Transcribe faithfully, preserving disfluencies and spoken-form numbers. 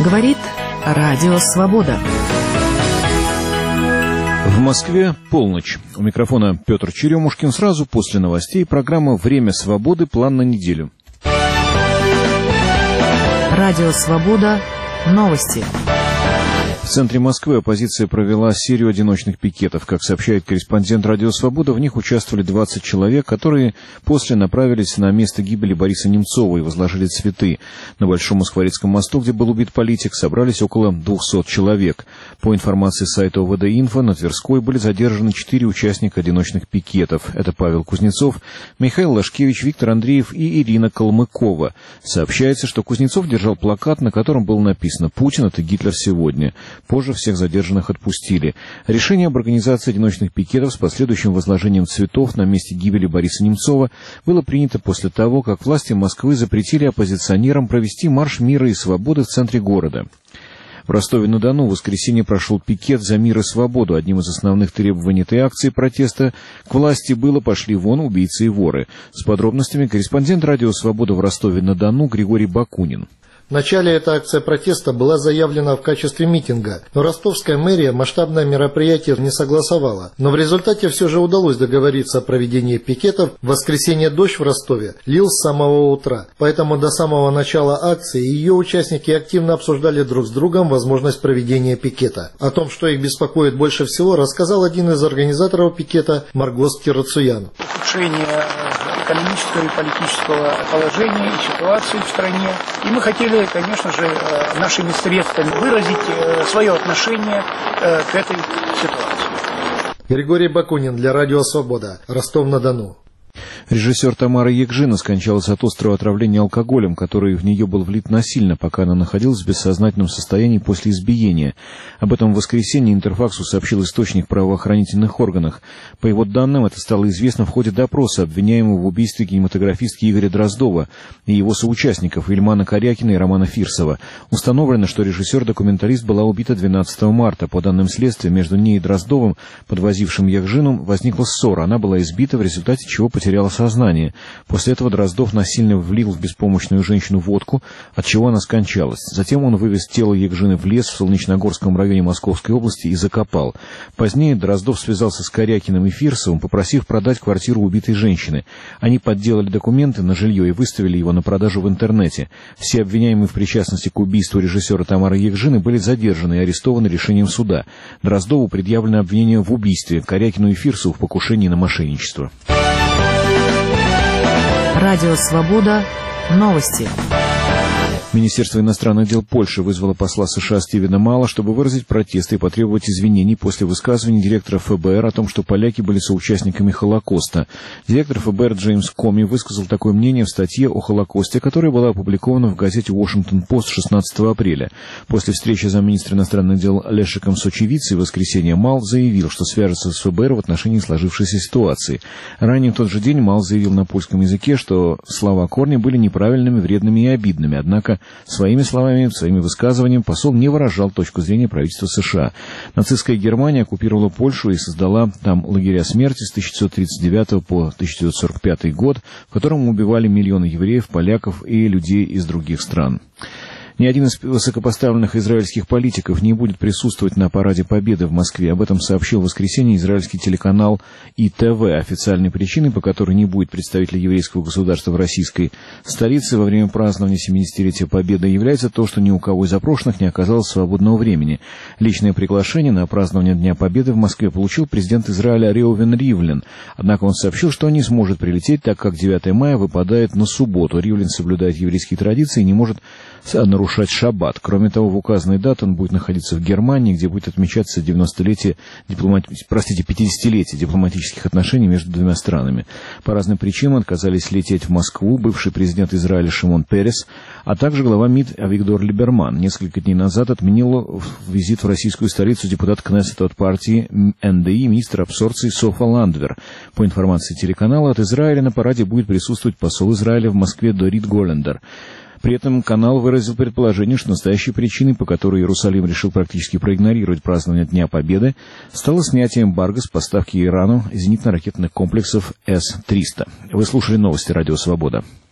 Говорит Радио Свобода. В Москве полночь. У микрофона Петр Черемушкин. Сразу после новостей программа «Время свободы. План на неделю». Радио Свобода. Новости. В центре Москвы оппозиция провела серию одиночных пикетов. Как сообщает корреспондент «Радио Свобода», в них участвовали двадцать человек, которые после направились на место гибели Бориса Немцова и возложили цветы. На Большом Москворецком мосту, где был убит политик, собрались около двухсот человек. По информации сайта О В Д Инфо, на Тверской были задержаны четыре участника одиночных пикетов. Это Павел Кузнецов, Михаил Лашкевич, Виктор Андреев и Ирина Калмыкова. Сообщается, что Кузнецов держал плакат, на котором было написано «Путин — это Гитлер сегодня». Позже всех задержанных отпустили. Решение об организации одиночных пикетов с последующим возложением цветов на месте гибели Бориса Немцова было принято после того, как власти Москвы запретили оппозиционерам провести марш мира и свободы в центре города. В Ростове-на-Дону в воскресенье прошел пикет за мир и свободу. Одним из основных требований этой акции протеста к власти было «Пошли вон, убийцы и воры». С подробностями корреспондент «Радио Свобода» в Ростове-на-Дону Григорий Бакунин. Вначале эта акция протеста была заявлена в качестве митинга, но ростовская мэрия масштабное мероприятие не согласовала. Но в результате все же удалось договориться о проведении пикетов. В воскресенье дождь в Ростове лил с самого утра, поэтому до самого начала акции ее участники активно обсуждали друг с другом возможность проведения пикета. О том, что их беспокоит больше всего, рассказал один из организаторов пикета Маргос Кирацуян. Ухудшение экономического и политического положения и ситуации в стране. И мы хотели, конечно же, нашими средствами выразить свое отношение к этой ситуации. Григорий Бакунин для Радио Свобода, Ростов-на-Дону. Режиссер Тамара Егжина скончалась от острого отравления алкоголем, который в нее был влит насильно, пока она находилась в бессознательном состоянии после избиения. Об этом в воскресенье Интерфаксу сообщил источник в правоохранительных органах. По его данным, это стало известно в ходе допроса обвиняемого в убийстве кинематографистки Игоря Дроздова и его соучастников Ильмана Корякина и Романа Фирсова. Установлено, что режиссер-документалист была убита двенадцатого марта. По данным следствия, между ней и Дроздовым, подвозившим Егжину, возникла ссора. Она была избита, в результате чего потеряла сознание. После этого Дроздов насильно влил в беспомощную женщину водку, от чего она скончалась. Затем он вывез тело Егжины в лес в Солнечногорском районе Московской области и закопал. Позднее Дроздов связался с Корякиным и Фирсовым, попросив продать квартиру убитой женщины. Они подделали документы на жилье и выставили его на продажу в интернете. Все обвиняемые в причастности к убийству режиссера Тамары Егжины были задержаны и арестованы решением суда. Дроздову предъявлено обвинение в убийстве, Корякину и Фирсову в покушении на мошенничество. Радио Свобода. Новости. Министерство иностранных дел Польши вызвало посла США Стивена Мала, чтобы выразить протесты и потребовать извинений после высказываний директора Эф Бэ Эр о том, что поляки были соучастниками Холокоста. Директор Эф Бэ Эр Джеймс Коми высказал такое мнение в статье о Холокосте, которая была опубликована в газете «Вашингтон-Пост» шестнадцатого апреля. После встречи замминистра иностранных дел Лешеком Сочевицей в воскресенье Мал заявил, что свяжется с Эф Бэ Эр в отношении сложившейся ситуации. Ранее в тот же день Мал заявил на польском языке, что слова Корни были неправильными, вредными и обидными, однако своими словами, своими высказываниями посол не выражал точку зрения правительства США. Нацистская Германия оккупировала Польшу и создала там лагеря смерти с тысяча девятьсот тридцать девятого по тысяча девятьсот сорок пятый год, в котором убивали миллионы евреев, поляков и людей из других стран. Ни один из высокопоставленных израильских политиков не будет присутствовать на параде Победы в Москве. Об этом сообщил в воскресенье израильский телеканал И Тэ Вэ. Официальной причиной, по которой не будет представителей еврейского государства в российской столице во время празднования семидесятилетия Победы, является то, что ни у кого из опрошенных не оказалось свободного времени. Личное приглашение на празднование Дня Победы в Москве получил президент Израиля Реувен Ривлин. Однако он сообщил, что не сможет прилететь, так как девятое мая выпадает на субботу. Ривлин соблюдает еврейские традиции и не может нарушать шаббат. Кроме того, в указанной дате он будет находиться в Германии, где будет отмечаться девяностолетие дипломати... простите, пятидесятилетие дипломатических отношений между двумя странами. По разным причинам отказались лететь в Москву бывший президент Израиля Шимон Перес, а также глава МИД Авигдор Либерман. Несколько дней назад отменил визит в российскую столицу депутат Кнессета от партии Эн Дэ И, министр абсорбции Софа Ландвер. По информации телеканала, от Израиля на параде будет присутствовать посол Израиля в Москве Дорит Голлендер. При этом канал выразил предположение, что настоящей причиной, по которой Иерусалим решил практически проигнорировать празднование Дня Победы, стало снятие эмбарго с поставки Ирану зенитно-ракетных комплексов Эс триста. Вы слушали новости Радио Свобода.